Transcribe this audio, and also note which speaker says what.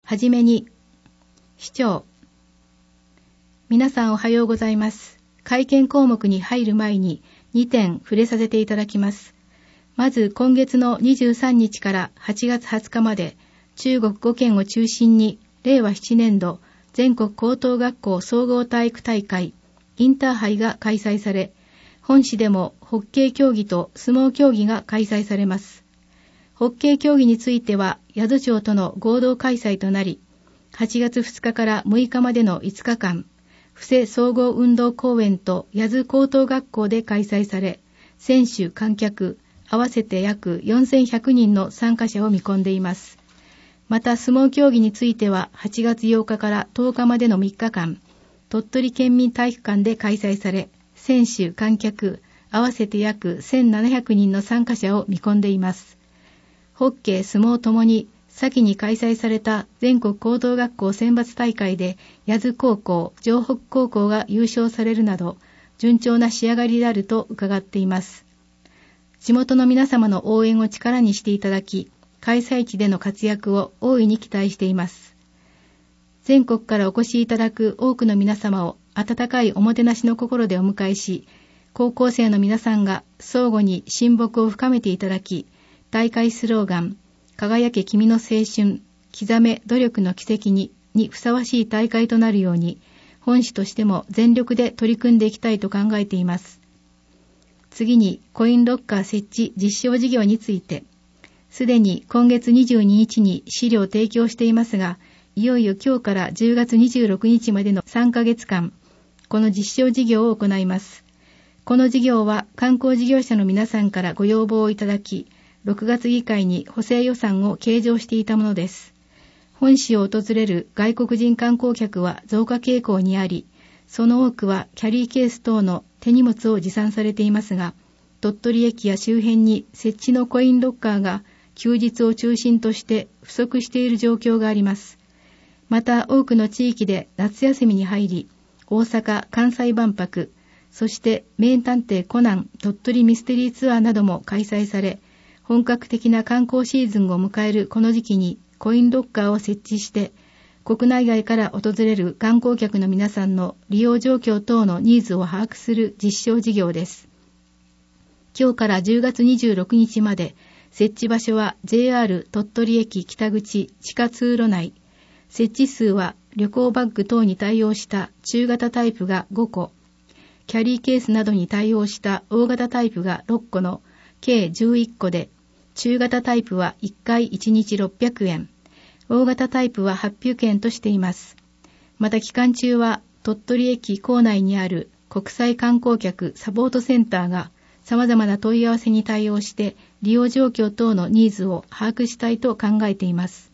Speaker 1: はじめに、市長。皆さんおはようございます。会見項目に入る前に2点触れさせていただきます。まず今月の23日から8月20日まで中国5県を中心に令和7年度全国高等学校総合体育大会インターハイが開催され、本市でもホッケー競技と相撲競技が開催されます。ホッケー競技については宿町との合同開催となり、8月2日から6日までの5日間、布施総合運動公園と八津高等学校で開催され、選手・観客合わせて約4100人の参加者を見込んでいます。また相撲競技については8月8日から10日までの3日間、鳥取県民体育館で開催され、選手・観客合わせて約1700人の参加者を見込んでいます。ホッケー・相撲ともに先に開催された全国高等学校選抜大会で八津高校、城北高校が優勝されるなど順調な仕上がりであると伺っています。地元の皆様の応援を力にしていただき、開催地での活躍を大いに期待しています。全国からお越しいただく多くの皆様を温かいおもてなしの心でお迎えし、高校生の皆さんが相互に親睦を深めていただき、大会スローガン、輝け君の青春、刻め努力の奇跡にふさわしい大会となるように、本市としても全力で取り組んでいきたいと考えています。次に、コインロッカー設置実証事業について、すでに今月22日に資料を提供していますが、いよいよ今日から10月26日までの3ヶ月間、この実証事業を行います。この事業は観光事業者の皆さんからご要望をいただき、6月議会に補正予算を計上していたものです。本市を訪れる外国人観光客は増加傾向にあり、その多くはキャリーケース等の手荷物を持参されていますが、鳥取駅や周辺に設置のコインロッカーが休日を中心として不足している状況があります。また多くの地域で夏休みに入り、大阪・関西万博、そして名探偵コナン鳥取ミステリーツアーなども開催され、本格的な観光シーズンを迎えるこの時期にコインロッカーを設置して、国内外から訪れる観光客の皆さんの利用状況等のニーズを把握する実証事業です。今日から10月26日まで、設置場所は JR 鳥取駅北口地下通路内、設置数は旅行バッグ等に対応した中型タイプが5個、キャリーケースなどに対応した大型タイプが6個の計11個で、中型タイプは1回1日600円、大型タイプは800円としています。また期間中は鳥取駅構内にある国際観光客サポートセンターが様々な問い合わせに対応して利用状況等のニーズを把握したいと考えています。